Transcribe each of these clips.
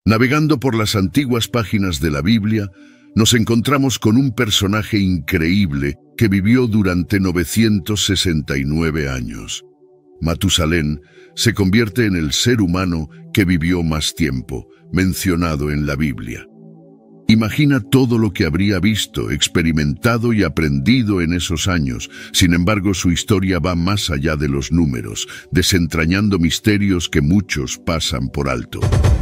Navegando por las antiguas páginas de la Biblia, nos encontramos con un personaje increíble que vivió durante 969 años. Matusalén se convierte en el ser humano que vivió más tiempo, mencionado en la Biblia. Imagina todo lo que habría visto, experimentado y aprendido en esos años. Sin embargo, su historia va más allá de los números, desentrañando misterios que muchos pasan por alto.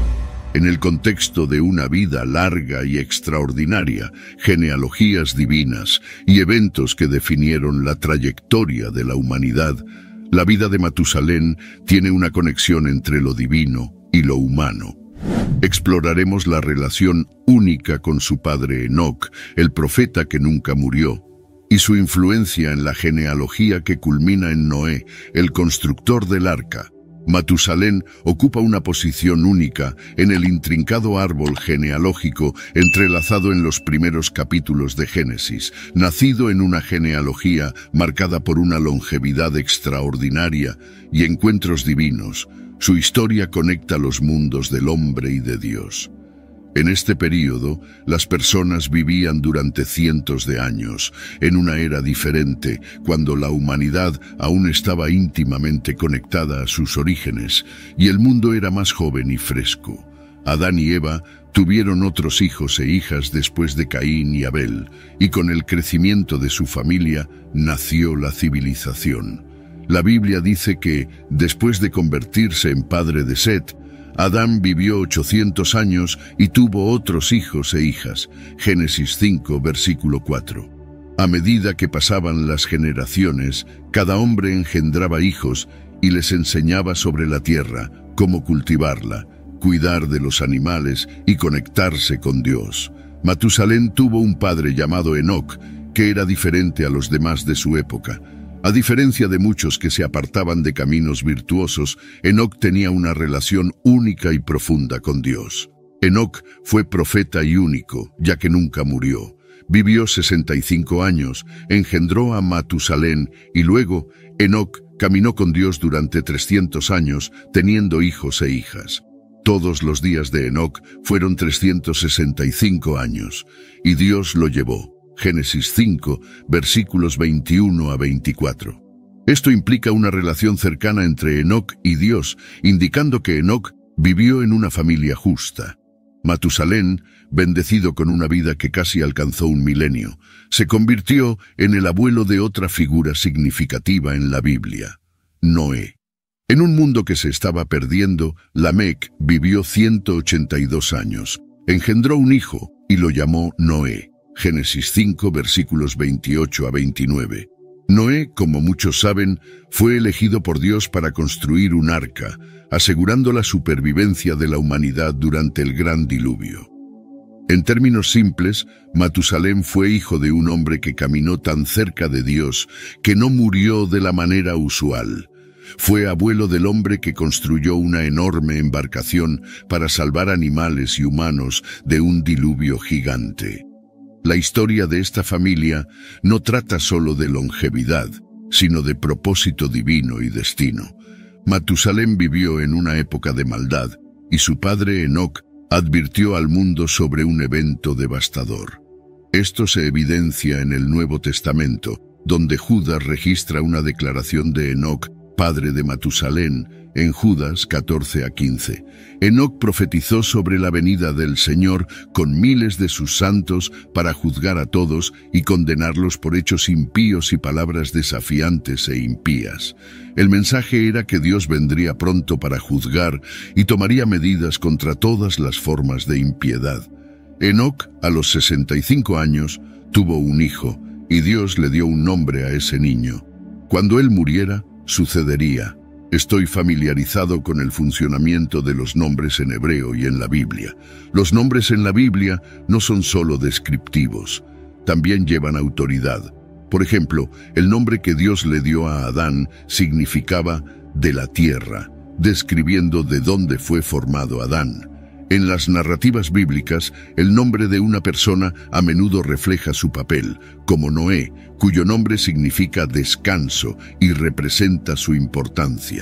En el contexto de una vida larga y extraordinaria, genealogías divinas y eventos que definieron la trayectoria de la humanidad, la vida de Matusalén tiene una conexión entre lo divino y lo humano. Exploraremos la relación única con su padre Enoc, el profeta que nunca murió, y su influencia en la genealogía que culmina en Noé, el constructor del arca. Matusalén ocupa una posición única en el intrincado árbol genealógico entrelazado en los primeros capítulos de Génesis. Nacido en una genealogía marcada por una longevidad extraordinaria y encuentros divinos, su historia conecta los mundos del hombre y de Dios. En este período, las personas vivían durante cientos de años, en una era diferente, cuando la humanidad aún estaba íntimamente conectada a sus orígenes, y el mundo era más joven y fresco. Adán y Eva tuvieron otros hijos e hijas después de Caín y Abel, y con el crecimiento de su familia nació la civilización. La Biblia dice que, después de convertirse en padre de Set, Adán vivió 800 años y tuvo otros hijos e hijas. Génesis 5, versículo 4. A medida que pasaban las generaciones, cada hombre engendraba hijos y les enseñaba sobre la tierra, cómo cultivarla, cuidar de los animales y conectarse con Dios. Matusalén tuvo un padre llamado Enoc, que era diferente a los demás de su época. A diferencia de muchos que se apartaban de caminos virtuosos, Enoc tenía una relación única y profunda con Dios. Enoc fue profeta y único, ya que nunca murió. Vivió 65 años, engendró a Matusalén y luego Enoc caminó con Dios durante 300 años, teniendo hijos e hijas. Todos los días de Enoc fueron 365 años, y Dios lo llevó. Génesis 5, versículos 21 a 24. Esto implica una relación cercana entre Enoc y Dios, indicando que Enoc vivió en una familia justa. Matusalén, bendecido con una vida que casi alcanzó un milenio, se convirtió en el abuelo de otra figura significativa en la Biblia, Noé. En un mundo que se estaba perdiendo, Lamec vivió 182 años, engendró un hijo y lo llamó Noé. Génesis 5, versículos 28 a 29. Noé, como muchos saben, fue elegido por Dios para construir un arca, asegurando la supervivencia de la humanidad durante el gran diluvio. En términos simples, Matusalén fue hijo de un hombre que caminó tan cerca de Dios que no murió de la manera usual. Fue abuelo del hombre que construyó una enorme embarcación para salvar animales y humanos de un diluvio gigante. La historia de esta familia no trata solo de longevidad, sino de propósito divino y destino. Matusalén vivió en una época de maldad, y su padre Enoc advirtió al mundo sobre un evento devastador. Esto se evidencia en el Nuevo Testamento, donde Judas registra una declaración de Enoc, padre de Matusalén, en Judas 14 a 15. Enoc profetizó sobre la venida del Señor con miles de sus santos para juzgar a todos y condenarlos por hechos impíos y palabras desafiantes e impías. El mensaje era que Dios vendría pronto para juzgar y tomaría medidas contra todas las formas de impiedad. Enoc, a los 65 años, tuvo un hijo y Dios le dio un nombre a ese niño. Cuando él muriera, sucedería. Estoy familiarizado con el funcionamiento de los nombres en hebreo y en la Biblia. Los nombres en la Biblia no son solo descriptivos, también llevan autoridad. Por ejemplo, el nombre que Dios le dio a Adán significaba de la tierra, describiendo de dónde fue formado Adán. En las narrativas bíblicas, el nombre de una persona a menudo refleja su papel, como Noé, cuyo nombre significa descanso y representa su importancia.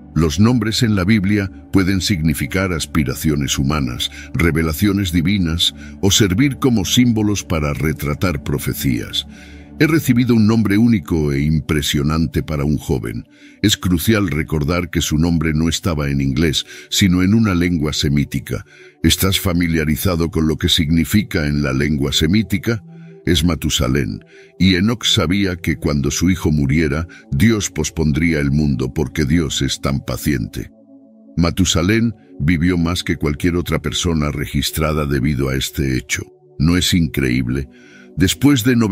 Los nombres en la Biblia pueden significar aspiraciones humanas, revelaciones divinas o servir como símbolos para retratar profecías. He recibido un nombre único e impresionante para un joven. Es crucial recordar que su nombre no estaba en inglés, sino en una lengua semítica. ¿Estás familiarizado con lo que significa en la lengua semítica? Es Matusalén, y Enoc sabía que cuando su hijo muriera, Dios pospondría el mundo porque Dios es tan paciente. Matusalén vivió más que cualquier otra persona registrada debido a este hecho. ¿No es increíble? Después de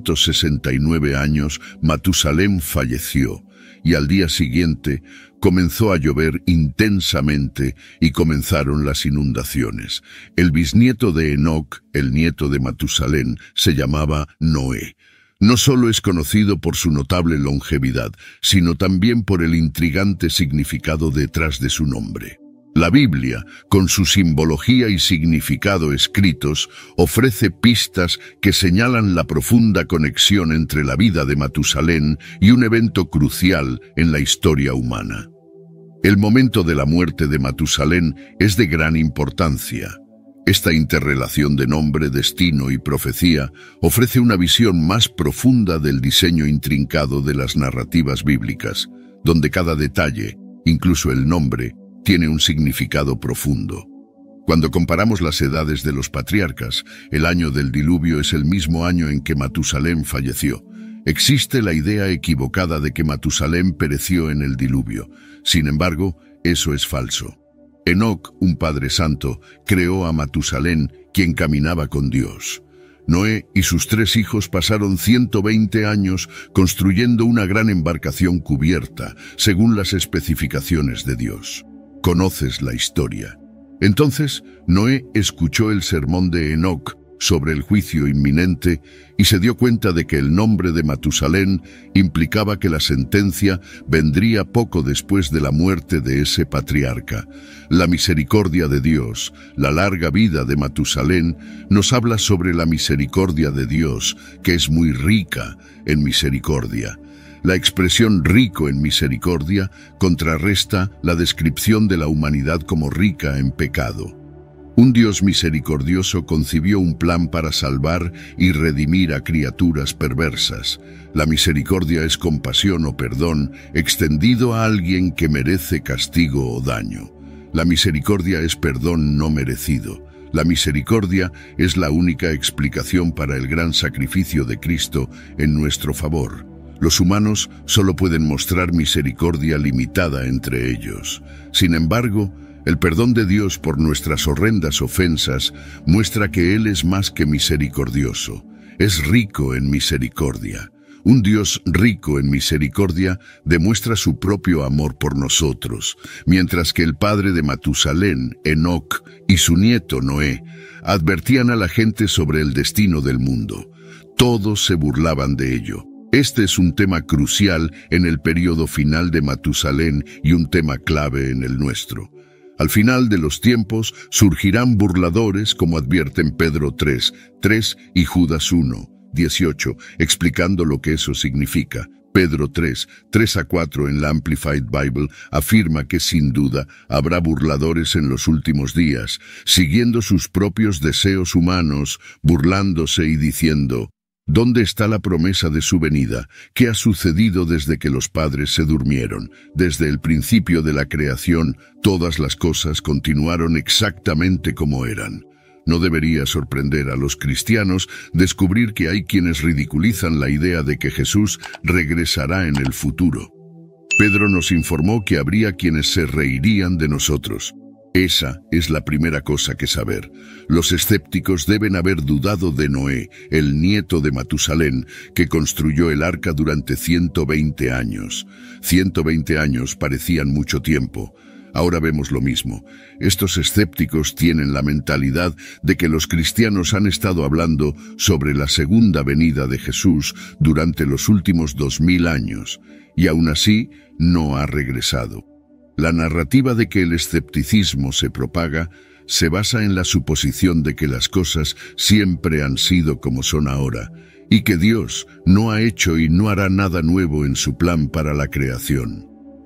969 años, Matusalén falleció, y al día siguiente comenzó a llover intensamente y comenzaron las inundaciones. El bisnieto de Enoc, el nieto de Matusalén, se llamaba Noé. No solo es conocido por su notable longevidad, sino también por el intrigante significado detrás de su nombre. La Biblia, con su simbología y significado escritos, ofrece pistas que señalan la profunda conexión entre la vida de Matusalén y un evento crucial en la historia humana. El momento de la muerte de Matusalén es de gran importancia. Esta interrelación de nombre, destino y profecía ofrece una visión más profunda del diseño intrincado de las narrativas bíblicas, donde cada detalle, incluso el nombre, tiene un significado profundo. Cuando comparamos las edades de los patriarcas, el año del diluvio es el mismo año en que Matusalén falleció. Existe la idea equivocada de que Matusalén pereció en el diluvio. Sin embargo, eso es falso. Enoc, un padre santo, creó a Matusalén, quien caminaba con Dios. Noé y sus 3 hijos pasaron 120 años construyendo una gran embarcación cubierta, según las especificaciones de Dios. Conoces la historia. Entonces, Noé escuchó el sermón de Enoc sobre el juicio inminente y se dio cuenta de que el nombre de Matusalén implicaba que la sentencia vendría poco después de la muerte de ese patriarca. La misericordia de Dios, la larga vida de Matusalén, nos habla sobre la misericordia de Dios, que es muy rica en misericordia. La expresión rico en misericordia contrarresta la descripción de la humanidad como rica en pecado. Un Dios misericordioso concibió un plan para salvar y redimir a criaturas perversas. La misericordia es compasión o perdón extendido a alguien que merece castigo o daño. La misericordia es perdón no merecido. La misericordia es la única explicación para el gran sacrificio de Cristo en nuestro favor. Los humanos solo pueden mostrar misericordia limitada entre ellos. Sin embargo, el perdón de Dios por nuestras horrendas ofensas muestra que Él es más que misericordioso. Es rico en misericordia. Un Dios rico en misericordia demuestra su propio amor por nosotros, mientras que el padre de Matusalén, Enoc, y su nieto Noé advertían a la gente sobre el destino del mundo. Todos se burlaban de ello. Este es un tema crucial en el periodo final de Matusalén y un tema clave en el nuestro. Al final de los tiempos surgirán burladores, como advierten Pedro 3:3 y Judas 1:18, explicando lo que eso significa. Pedro 3:3-4 en la Amplified Bible afirma que sin duda habrá burladores en los últimos días, siguiendo sus propios deseos humanos, burlándose y diciendo: ¿dónde está la promesa de su venida? ¿Qué ha sucedido desde que los padres se durmieron? Desde el principio de la creación, todas las cosas continuaron exactamente como eran. No debería sorprender a los cristianos descubrir que hay quienes ridiculizan la idea de que Jesús regresará en el futuro. Pedro nos informó que habría quienes se reirían de nosotros. Esa es la primera cosa que saber. Los escépticos deben haber dudado de Noé, el nieto de Matusalén, que construyó el arca durante 120 años. 120 años parecían mucho tiempo. Ahora vemos lo mismo. Estos escépticos tienen la mentalidad de que los cristianos han estado hablando sobre la segunda venida de Jesús durante los últimos 2000 años, y aún así no ha regresado. La narrativa de que el escepticismo se propaga se basa en la suposición de que las cosas siempre han sido como son ahora, y que Dios no ha hecho y no hará nada nuevo en su plan para la creación.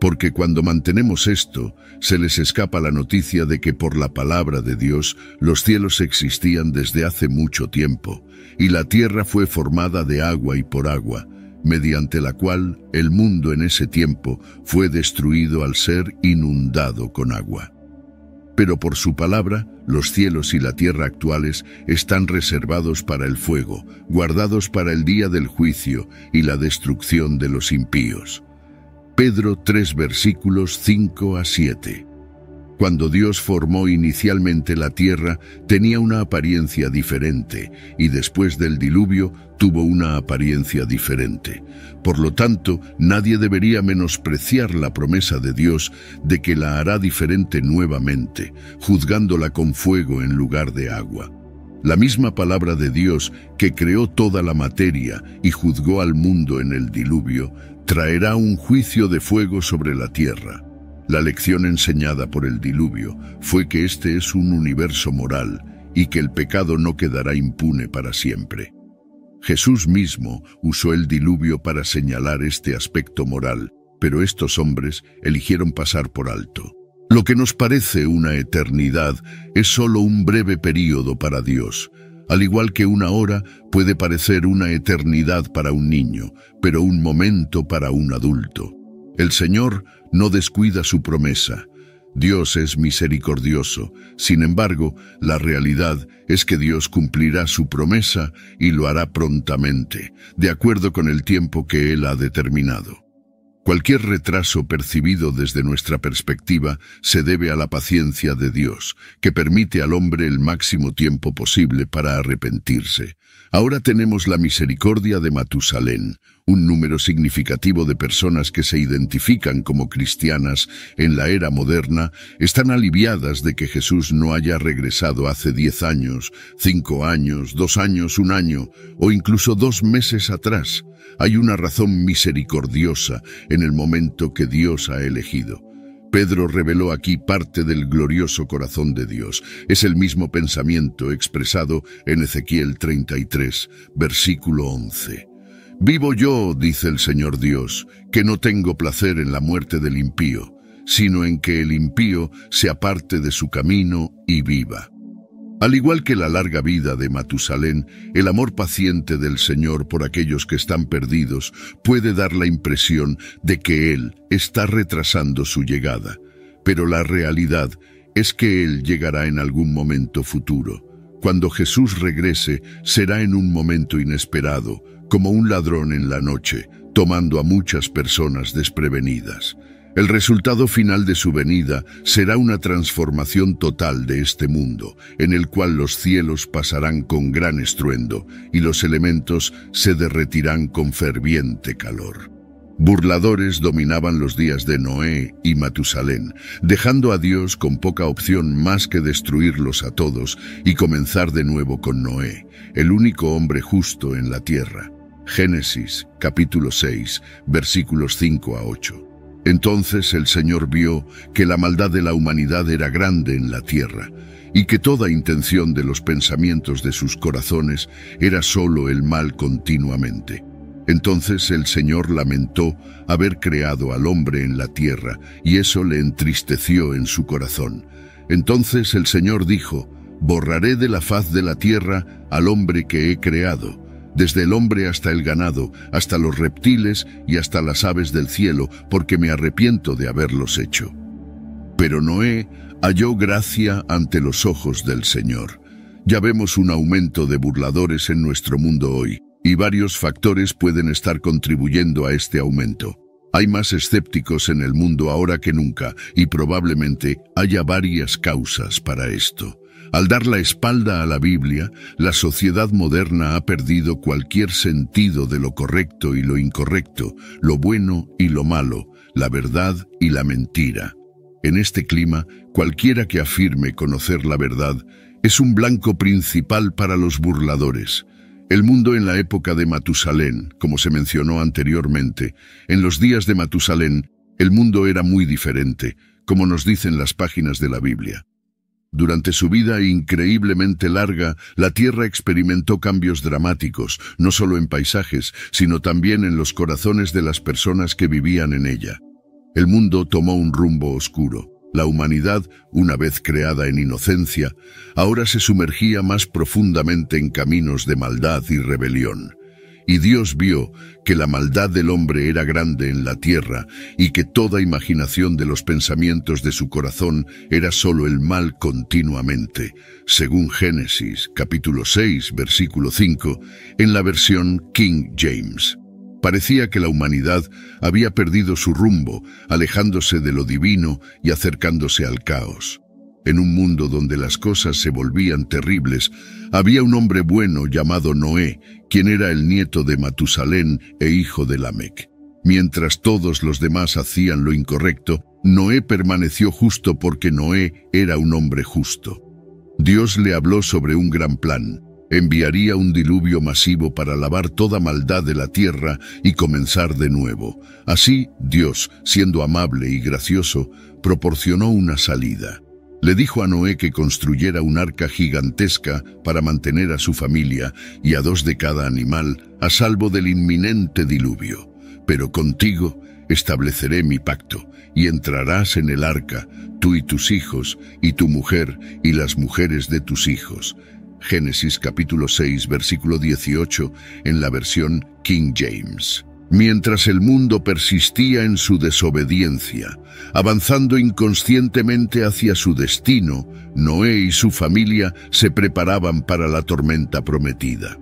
porque cuando mantenemos esto, se les escapa la noticia de que por la palabra de Dios los cielos existían desde hace mucho tiempo, y la tierra fue formada de agua y por agua, mediante la cual el mundo en ese tiempo fue destruido al ser inundado con agua. Pero por su palabra, los cielos y la tierra actuales están reservados para el fuego, guardados para el día del juicio y la destrucción de los impíos. Pedro 3 versículos 5 a 7. Cuando Dios formó inicialmente la tierra, tenía una apariencia diferente, y después del diluvio tuvo una apariencia diferente. Por lo tanto, nadie debería menospreciar la promesa de Dios de que la hará diferente nuevamente, juzgándola con fuego en lugar de agua. La misma palabra de Dios que creó toda la materia y juzgó al mundo en el diluvio, traerá un juicio de fuego sobre la tierra. La lección enseñada por el diluvio fue que este es un universo moral y que el pecado no quedará impune para siempre. Jesús mismo usó el diluvio para señalar este aspecto moral, pero estos hombres eligieron pasar por alto. Lo que nos parece una eternidad es solo un breve período para Dios. Al igual que una hora puede parecer una eternidad para un niño, pero un momento para un adulto. El Señor no descuida su promesa. Dios es misericordioso. Sin embargo, la realidad es que Dios cumplirá su promesa y lo hará prontamente, de acuerdo con el tiempo que Él ha determinado. Cualquier retraso percibido desde nuestra perspectiva se debe a la paciencia de Dios, que permite al hombre el máximo tiempo posible para arrepentirse. Ahora tenemos la misericordia de Matusalén, un número significativo de personas que se identifican como cristianas en la era moderna están aliviadas de que Jesús no haya regresado hace 10 años, 5 años, 2 años, 1 año o incluso 2 meses atrás. Hay una razón misericordiosa en el momento que Dios ha elegido. Pedro reveló aquí parte del glorioso corazón de Dios. Es el mismo pensamiento expresado en Ezequiel 33, versículo 11. Vivo yo, dice el Señor Dios, que no tengo placer en la muerte del impío, sino en que el impío se aparte de su camino y viva. Al igual que la larga vida de Matusalén, el amor paciente del Señor por aquellos que están perdidos puede dar la impresión de que Él está retrasando su llegada, pero la realidad es que Él llegará en algún momento futuro. Cuando Jesús regrese, será en un momento inesperado, como un ladrón en la noche, tomando a muchas personas desprevenidas. El resultado final de su venida será una transformación total de este mundo, en el cual los cielos pasarán con gran estruendo y los elementos se derretirán con ferviente calor. Burladores dominaban los días de Noé y Matusalén, dejando a Dios con poca opción más que destruirlos a todos y comenzar de nuevo con Noé, el único hombre justo en la tierra. Génesis, capítulo 6, versículos 5 a 8. Entonces el Señor vio que la maldad de la humanidad era grande en la tierra, y que toda intención de los pensamientos de sus corazones era solo el mal continuamente. Entonces el Señor lamentó haber creado al hombre en la tierra, y eso le entristeció en su corazón. Entonces el Señor dijo: borraré de la faz de la tierra al hombre que he creado, desde el hombre hasta el ganado, hasta los reptiles y hasta las aves del cielo, porque me arrepiento de haberlos hecho. Pero Noé halló gracia ante los ojos del Señor. Ya vemos un aumento de burladores en nuestro mundo hoy, y varios factores pueden estar contribuyendo a este aumento. Hay más escépticos en el mundo ahora que nunca, y probablemente haya varias causas para esto. Al dar la espalda a la Biblia, la sociedad moderna ha perdido cualquier sentido de lo correcto y lo incorrecto, lo bueno y lo malo, la verdad y la mentira. En este clima, cualquiera que afirme conocer la verdad es un blanco principal para los burladores. El mundo en la época de Matusalén, como se mencionó anteriormente, en los días de Matusalén, el mundo era muy diferente, como nos dicen las páginas de la Biblia. Durante su vida increíblemente larga, la Tierra experimentó cambios dramáticos, no solo en paisajes, sino también en los corazones de las personas que vivían en ella. El mundo tomó un rumbo oscuro. La humanidad, una vez creada en inocencia, ahora se sumergía más profundamente en caminos de maldad y rebelión. Y Dios vio que la maldad del hombre era grande en la tierra y que toda imaginación de los pensamientos de su corazón era solo el mal continuamente, según Génesis, capítulo 6, versículo 5, en la versión King James. Parecía que la humanidad había perdido su rumbo, alejándose de lo divino y acercándose al caos. En un mundo donde las cosas se volvían terribles, había un hombre bueno llamado Noé, quien era el nieto de Matusalén e hijo de Lamec. Mientras todos los demás hacían lo incorrecto, Noé permaneció justo porque Noé era un hombre justo. Dios le habló sobre un gran plan. Enviaría un diluvio masivo para lavar toda maldad de la tierra y comenzar de nuevo. Así, Dios, siendo amable y gracioso, proporcionó una salida. Le dijo a Noé que construyera un arca gigantesca para mantener a su familia y a 2 de cada animal a salvo del inminente diluvio. Pero contigo estableceré mi pacto, y entrarás en el arca, tú y tus hijos, y tu mujer, y las mujeres de tus hijos. Génesis capítulo 6, versículo 18, en la versión King James. Mientras el mundo persistía en su desobediencia, avanzando inconscientemente hacia su destino, Noé y su familia se preparaban para la tormenta prometida.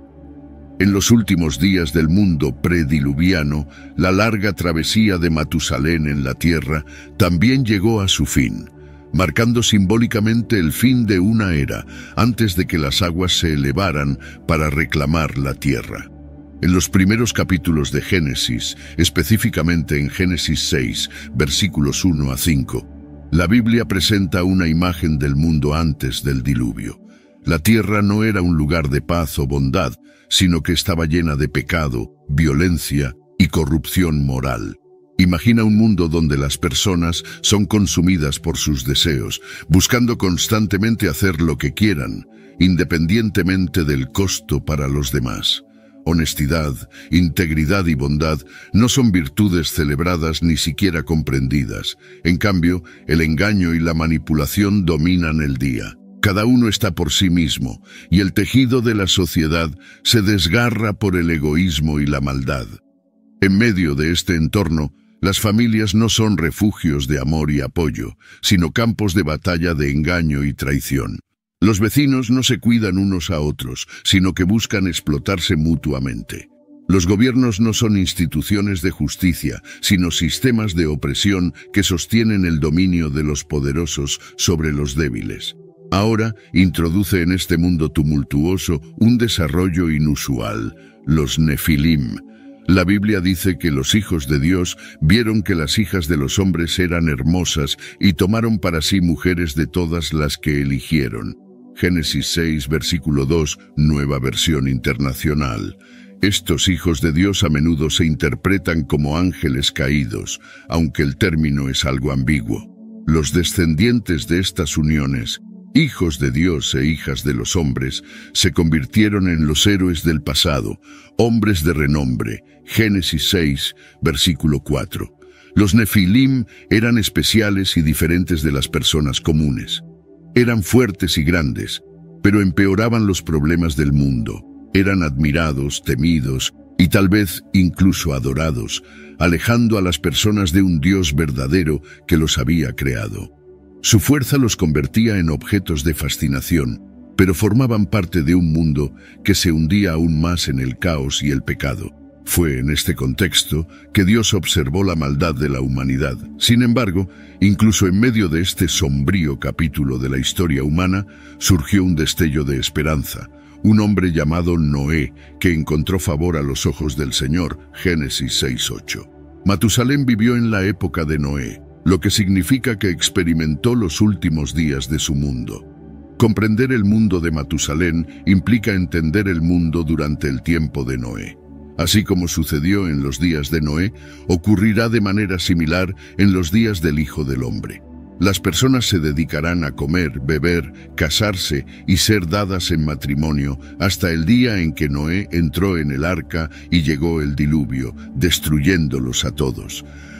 En los últimos días del mundo prediluviano, la larga travesía de Matusalén en la tierra también llegó a su fin, marcando simbólicamente el fin de una era antes de que las aguas se elevaran para reclamar la tierra. En los primeros capítulos de Génesis, específicamente en Génesis 6, versículos 1 a 5, la Biblia presenta una imagen del mundo antes del diluvio. La tierra no era un lugar de paz o bondad, sino que estaba llena de pecado, violencia y corrupción moral. Imagina un mundo donde las personas son consumidas por sus deseos, buscando constantemente hacer lo que quieran, independientemente del costo para los demás. Honestidad, integridad y bondad no son virtudes celebradas ni siquiera comprendidas. En cambio, el engaño y la manipulación dominan el día. Cada uno está por sí mismo, y el tejido de la sociedad se desgarra por el egoísmo y la maldad. En medio de este entorno, las familias no son refugios de amor y apoyo, sino campos de batalla de engaño y traición. Los vecinos no se cuidan unos a otros, sino que buscan explotarse mutuamente. Los gobiernos no son instituciones de justicia, sino sistemas de opresión que sostienen el dominio de los poderosos sobre los débiles. Ahora introduce en este mundo tumultuoso un desarrollo inusual, los Nefilim. La Biblia dice que los hijos de Dios vieron que las hijas de los hombres eran hermosas y tomaron para sí mujeres de todas las que eligieron. Génesis 6, versículo 2, Nueva Versión Internacional. Estos hijos de Dios a menudo se interpretan como ángeles caídos, aunque el término es algo ambiguo. Los descendientes de estas uniones, hijos de Dios e hijas de los hombres, se convirtieron en los héroes del pasado, hombres de renombre. Génesis 6, versículo 4. Los Nefilim eran especiales y diferentes de las personas comunes. Eran fuertes y grandes, pero empeoraban los problemas del mundo. Eran admirados, temidos y tal vez incluso adorados, alejando a las personas de un Dios verdadero que los había creado. Su fuerza los convertía en objetos de fascinación, pero formaban parte de un mundo que se hundía aún más en el caos y el pecado. Fue en este contexto que Dios observó la maldad de la humanidad. Sin embargo, incluso en medio de este sombrío capítulo de la historia humana, surgió un destello de esperanza. Un hombre llamado Noé, que encontró favor a los ojos del Señor. Génesis 6:8. Matusalén vivió en la época de Noé, lo que significa que experimentó los últimos días de su mundo. Comprender el mundo de Matusalén implica entender el mundo durante el tiempo de Noé. Así como sucedió en los días de Noé, ocurrirá de manera similar en los días del Hijo del Hombre. Las personas se dedicarán a comer, beber, casarse y ser dadas en matrimonio hasta el día en que Noé entró en el arca y llegó el diluvio, destruyéndolos a todos.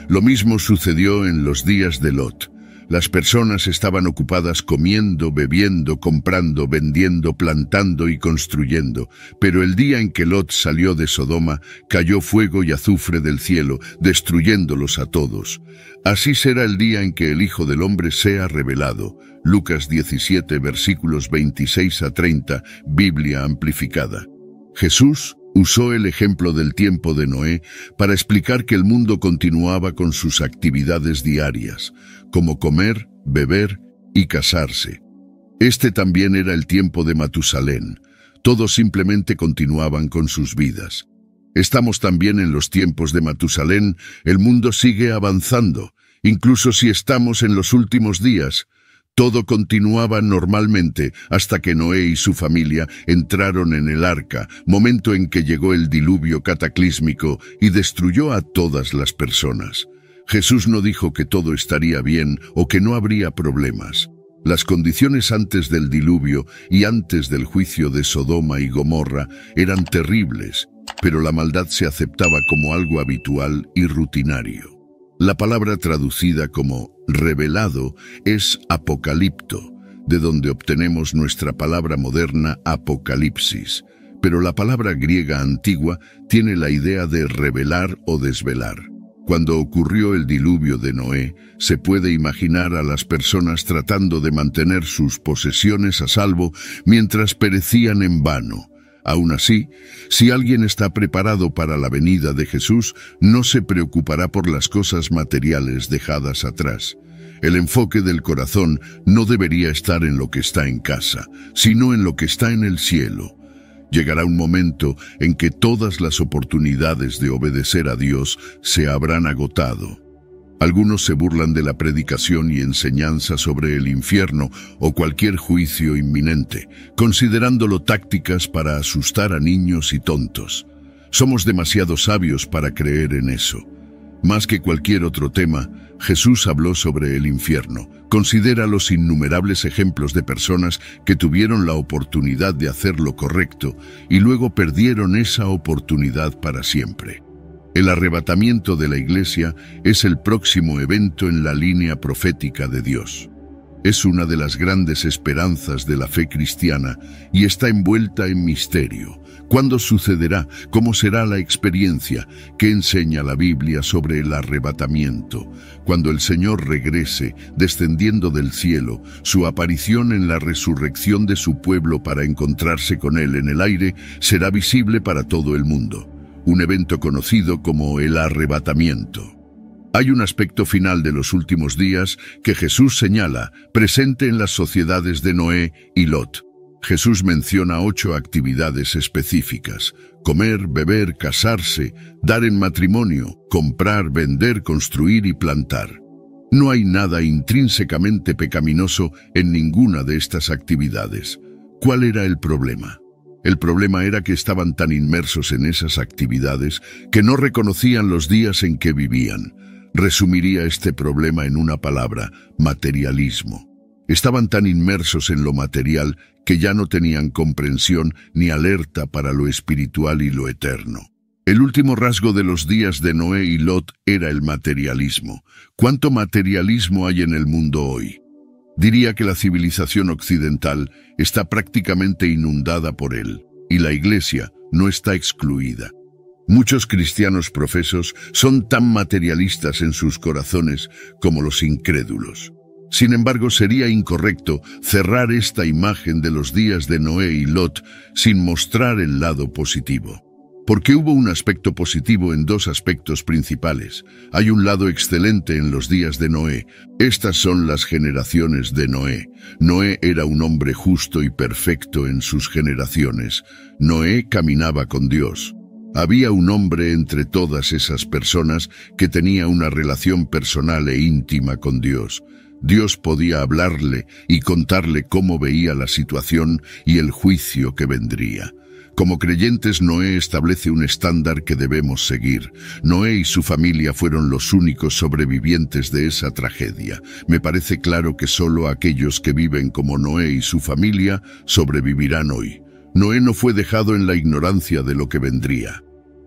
Lo mismo sucedió en los días de Lot. Las personas estaban ocupadas comiendo, bebiendo, comprando, vendiendo, plantando y construyendo. Pero el día en que Lot salió de Sodoma, cayó fuego y azufre del cielo, destruyéndolos a todos. Así será el día en que el Hijo del Hombre sea revelado. Lucas 17, versículos 26 a 30, Biblia amplificada. Jesús usó el ejemplo del tiempo de Noé para explicar que el mundo continuaba con sus actividades diarias, como comer, beber y casarse. Este también era el tiempo de Matusalén. Todos simplemente continuaban con sus vidas. Estamos también en los tiempos de Matusalén. El mundo sigue avanzando, incluso si estamos en los últimos días. Todo continuaba normalmente hasta que Noé y su familia entraron en el arca, momento en que llegó el diluvio cataclísmico y destruyó a todas las personas. Jesús no dijo que todo estaría bien o que no habría problemas. Las condiciones antes del diluvio y antes del juicio de Sodoma y Gomorra eran terribles, pero la maldad se aceptaba como algo habitual y rutinario. La palabra traducida como revelado es apocalipto, de donde obtenemos nuestra palabra moderna apocalipsis, pero la palabra griega antigua tiene la idea de revelar o desvelar. Cuando ocurrió el diluvio de Noé, se puede imaginar a las personas tratando de mantener sus posesiones a salvo mientras perecían en vano. Aún así, si alguien está preparado para la venida de Jesús, no se preocupará por las cosas materiales dejadas atrás. El enfoque del corazón no debería estar en lo que está en casa, sino en lo que está en el cielo. Llegará un momento en que todas las oportunidades de obedecer a Dios se habrán agotado. Algunos se burlan de la predicación y enseñanza sobre el infierno o cualquier juicio inminente, considerándolo tácticas para asustar a niños y tontos. Somos demasiado sabios para creer en eso. Más que cualquier otro tema, Jesús habló sobre el infierno. Considera los innumerables ejemplos de personas que tuvieron la oportunidad de hacer lo correcto y luego perdieron esa oportunidad para siempre. El arrebatamiento de la Iglesia es el próximo evento en la línea profética de Dios. Es una de las grandes esperanzas de la fe cristiana y está envuelta en misterio. ¿Cuándo sucederá? ¿Cómo será la experiencia? ¿Qué enseña la Biblia sobre el arrebatamiento? Cuando el Señor regrese, descendiendo del cielo, su aparición en la resurrección de su pueblo para encontrarse con Él en el aire será visible para todo el mundo. Un evento conocido como el arrebatamiento. Hay un aspecto final de los últimos días que Jesús señala, presente en las sociedades de Noé y Lot. Jesús menciona 8 actividades específicas: comer, beber, casarse, dar en matrimonio, comprar, vender, construir y plantar. No hay nada intrínsecamente pecaminoso en ninguna de estas actividades. ¿Cuál era el problema? El problema era que estaban tan inmersos en esas actividades que no reconocían los días en que vivían. Resumiría este problema en una palabra: materialismo. Estaban tan inmersos en lo material que ya no tenían comprensión ni alerta para lo espiritual y lo eterno. El último rasgo de los días de Noé y Lot era el materialismo. ¿Cuánto materialismo hay en el mundo hoy? Diría que la civilización occidental está prácticamente inundada por él, y la Iglesia no está excluida. Muchos cristianos profesos son tan materialistas en sus corazones como los incrédulos. Sin embargo, sería incorrecto cerrar esta imagen de los días de Noé y Lot sin mostrar el lado positivo. Porque hubo un aspecto positivo en 2 aspectos principales. Hay un lado excelente en los días de Noé. Estas son las generaciones de Noé. Noé era un hombre justo y perfecto en sus generaciones. Noé caminaba con Dios. Había un hombre entre todas esas personas que tenía una relación personal e íntima con Dios. Dios podía hablarle y contarle cómo veía la situación y el juicio que vendría. Como creyentes, Noé establece un estándar que debemos seguir. Noé y su familia fueron los únicos sobrevivientes de esa tragedia. Me parece claro que solo aquellos que viven como Noé y su familia sobrevivirán hoy. Noé no fue dejado en la ignorancia de lo que vendría.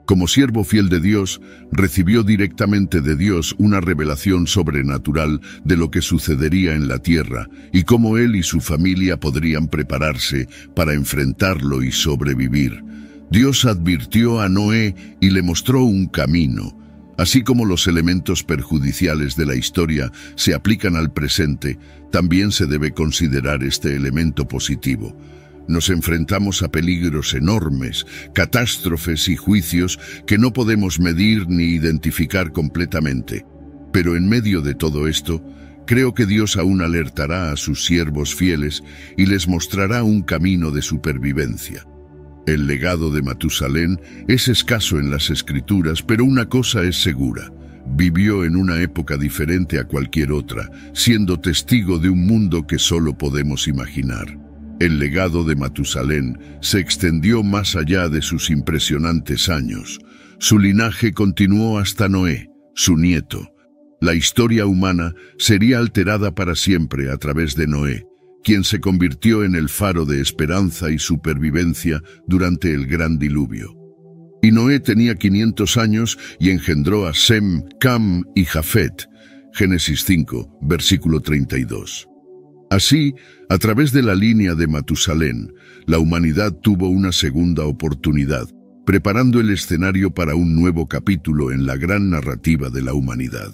Como siervo fiel de Dios, recibió directamente de Dios una revelación sobrenatural de lo que sucedería en la tierra y cómo él y su familia podrían prepararse para enfrentarlo y sobrevivir. Dios advirtió a Noé y le mostró un camino. Así como los elementos perjudiciales de la historia se aplican al presente, también se debe considerar este elemento positivo. Nos enfrentamos a peligros enormes, catástrofes y juicios que no podemos medir ni identificar completamente. Pero en medio de todo esto, creo que Dios aún alertará a sus siervos fieles y les mostrará un camino de supervivencia. El legado de Matusalén es escaso en las Escrituras, pero una cosa es segura. Vivió en una época diferente a cualquier otra, siendo testigo de un mundo que solo podemos imaginar. El legado de Matusalén se extendió más allá de sus impresionantes años. Su linaje continuó hasta Noé, su nieto. La historia humana sería alterada para siempre a través de Noé, quien se convirtió en el faro de esperanza y supervivencia durante el gran diluvio. Y Noé tenía 500 años y engendró a Sem, Cam y Jafet. Génesis 5, versículo 32. Así, a través de la línea de Matusalén, la humanidad tuvo una segunda oportunidad, preparando el escenario para un nuevo capítulo en la gran narrativa de la humanidad.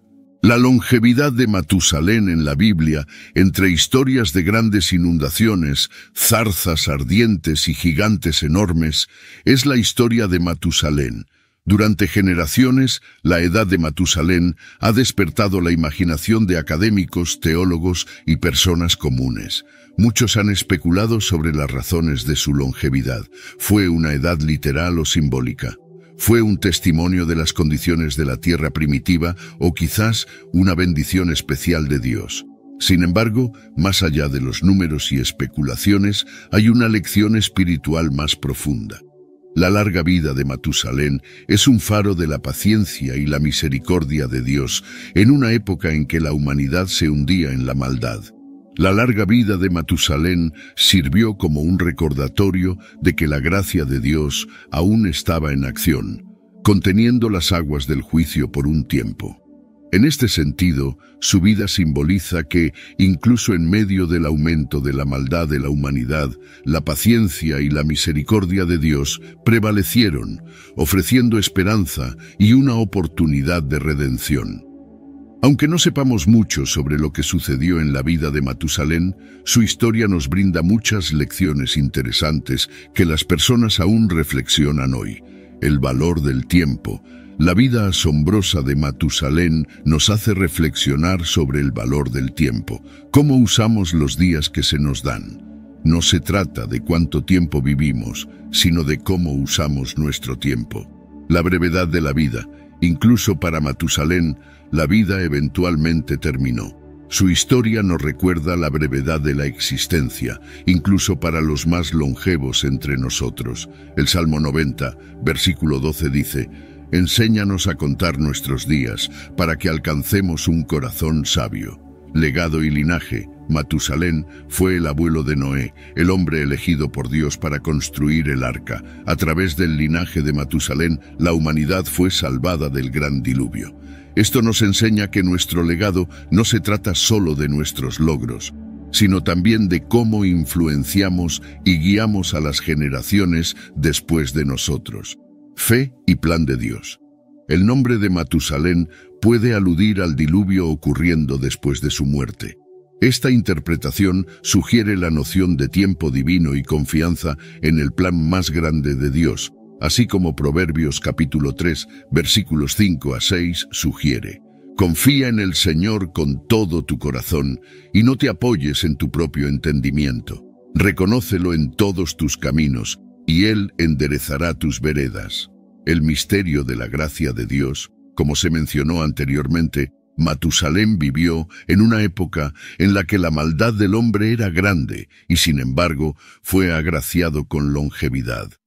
La longevidad de Matusalén en la Biblia, entre historias de grandes inundaciones, zarzas ardientes y gigantes enormes, es la historia de Matusalén. Durante generaciones, la edad de Matusalén ha despertado la imaginación de académicos, teólogos y personas comunes. Muchos han especulado sobre las razones de su longevidad. ¿Fue una edad literal o simbólica? ¿Fue un testimonio de las condiciones de la tierra primitiva o quizás una bendición especial de Dios? Sin embargo, más allá de los números y especulaciones, hay una lección espiritual más profunda. La larga vida de Matusalén es un faro de la paciencia y la misericordia de Dios en una época en que la humanidad se hundía en la maldad. La larga vida de Matusalén sirvió como un recordatorio de que la gracia de Dios aún estaba en acción, conteniendo las aguas del juicio por un tiempo. En este sentido, su vida simboliza que, incluso en medio del aumento de la maldad de la humanidad, la paciencia y la misericordia de Dios prevalecieron, ofreciendo esperanza y una oportunidad de redención. Aunque no sepamos mucho sobre lo que sucedió en la vida de Matusalén, su historia nos brinda muchas lecciones interesantes que las personas aún reflexionan hoy. El valor del tiempo. La vida asombrosa de Matusalén nos hace reflexionar sobre el valor del tiempo, cómo usamos los días que se nos dan. No se trata de cuánto tiempo vivimos, sino de cómo usamos nuestro tiempo. La brevedad de la vida. Incluso para Matusalén, la vida eventualmente terminó. Su historia nos recuerda la brevedad de la existencia, incluso para los más longevos entre nosotros. El Salmo 90, versículo 12 dice: «Enséñanos a contar nuestros días, para que alcancemos un corazón sabio». Legado y linaje. Matusalén fue el abuelo de Noé, el hombre elegido por Dios para construir el arca. A través del linaje de Matusalén, la humanidad fue salvada del gran diluvio. Esto nos enseña que nuestro legado no se trata solo de nuestros logros, sino también de cómo influenciamos y guiamos a las generaciones después de nosotros. Fe y plan de Dios. El nombre de Matusalén puede aludir al diluvio ocurriendo después de su muerte. Esta interpretación sugiere la noción de tiempo divino y confianza en el plan más grande de Dios, así como Proverbios capítulo 3, versículos 5 a 6 sugiere. Confía en el Señor con todo tu corazón y no te apoyes en tu propio entendimiento. Reconócelo en todos tus caminos y Él enderezará tus veredas. El misterio de la gracia de Dios. Como se mencionó anteriormente, Matusalén vivió en una época en la que la maldad del hombre era grande y sin embargo fue agraciado con longevidad.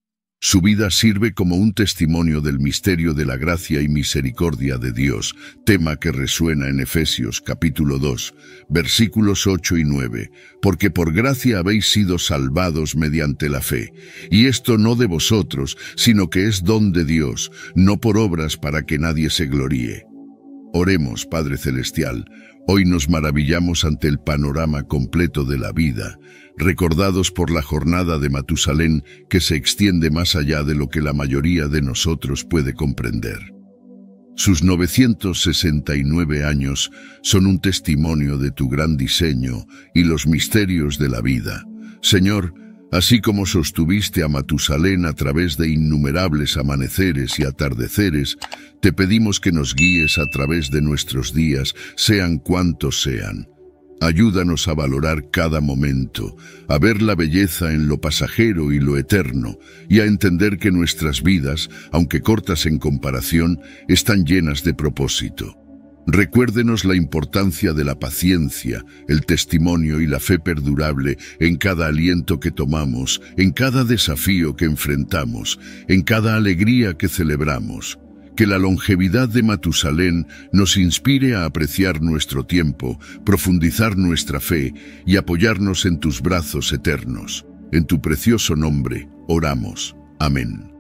Su vida sirve como un testimonio del misterio de la gracia y misericordia de Dios, tema que resuena en Efesios capítulo 2, versículos 8 y 9, porque por gracia habéis sido salvados mediante la fe, y esto no de vosotros, sino que es don de Dios, no por obras para que nadie se gloríe. Oremos, Padre Celestial, hoy nos maravillamos ante el panorama completo de la vida, recordados por la jornada de Matusalén que se extiende más allá de lo que la mayoría de nosotros puede comprender. Sus 969 años son un testimonio de tu gran diseño y los misterios de la vida. Señor, así como sostuviste a Matusalén a través de innumerables amaneceres y atardeceres, te pedimos que nos guíes a través de nuestros días, sean cuantos sean. Ayúdanos a valorar cada momento, a ver la belleza en lo pasajero y lo eterno, y a entender que nuestras vidas, aunque cortas en comparación, están llenas de propósito. Recuérdenos la importancia de la paciencia, el testimonio y la fe perdurable en cada aliento que tomamos, en cada desafío que enfrentamos, en cada alegría que celebramos. Que la longevidad de Matusalén nos inspire a apreciar nuestro tiempo, profundizar nuestra fe y apoyarnos en tus brazos eternos. En tu precioso nombre, oramos. Amén.